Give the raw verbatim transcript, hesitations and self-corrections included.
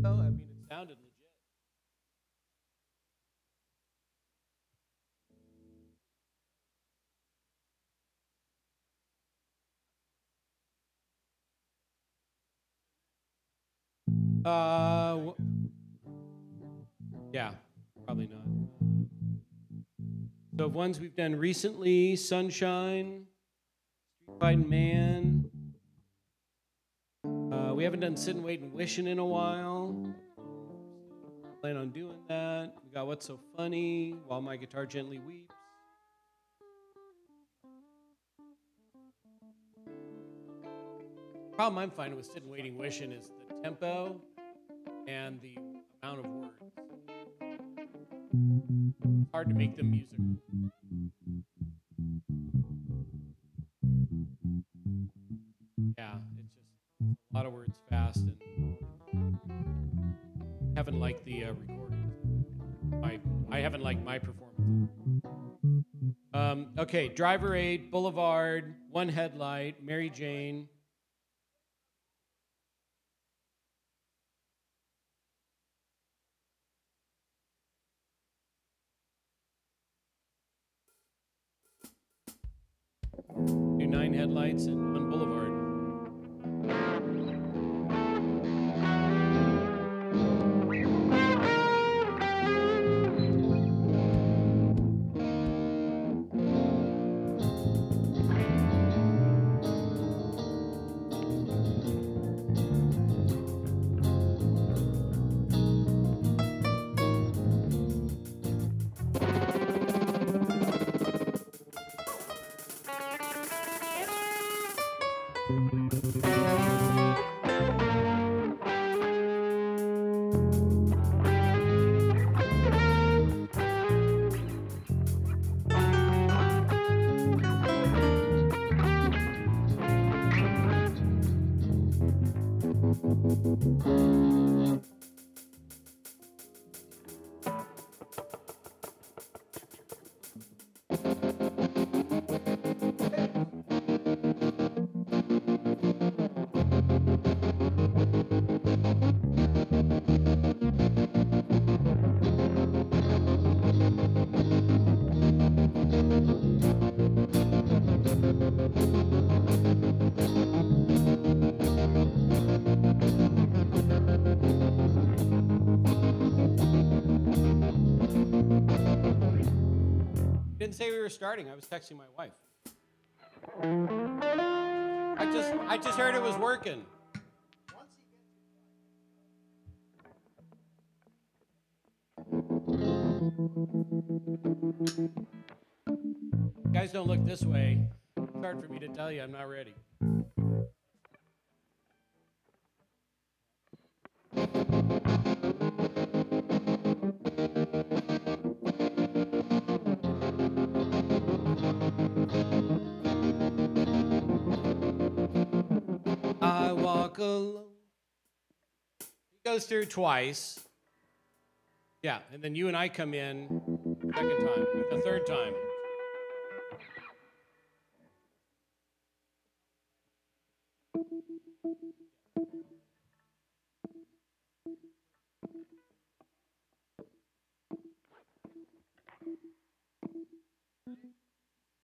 Oh, I mean, it sounded legit. Uh, wh- yeah, probably not. So ones we've done recently: Sunshine, Street Fighting Man. Uh, we haven't done Sit and Wait and Wishing in a while. Plan on doing that. We got What's So Funny, While My Guitar Gently Weeps. Problem I'm finding with Sit and Waiting Wishing is the tempo and the amount of words. It's hard to make them musical. Yeah, it's just it's a lot of words fast, and haven't liked the uh, recordings. My, I haven't liked my performance. Um, okay, Driver Aid, Boulevard, One Headlight, Mary Jane. Do Nine Headlights and One Boulevard. Didn't say we were starting. I was texting my wife. I just I just heard it was working. Guys, don't look this way. It's hard for me to tell you I'm not ready. I walk alone. He goes through twice. Yeah, and then you and I come in second time, the third time.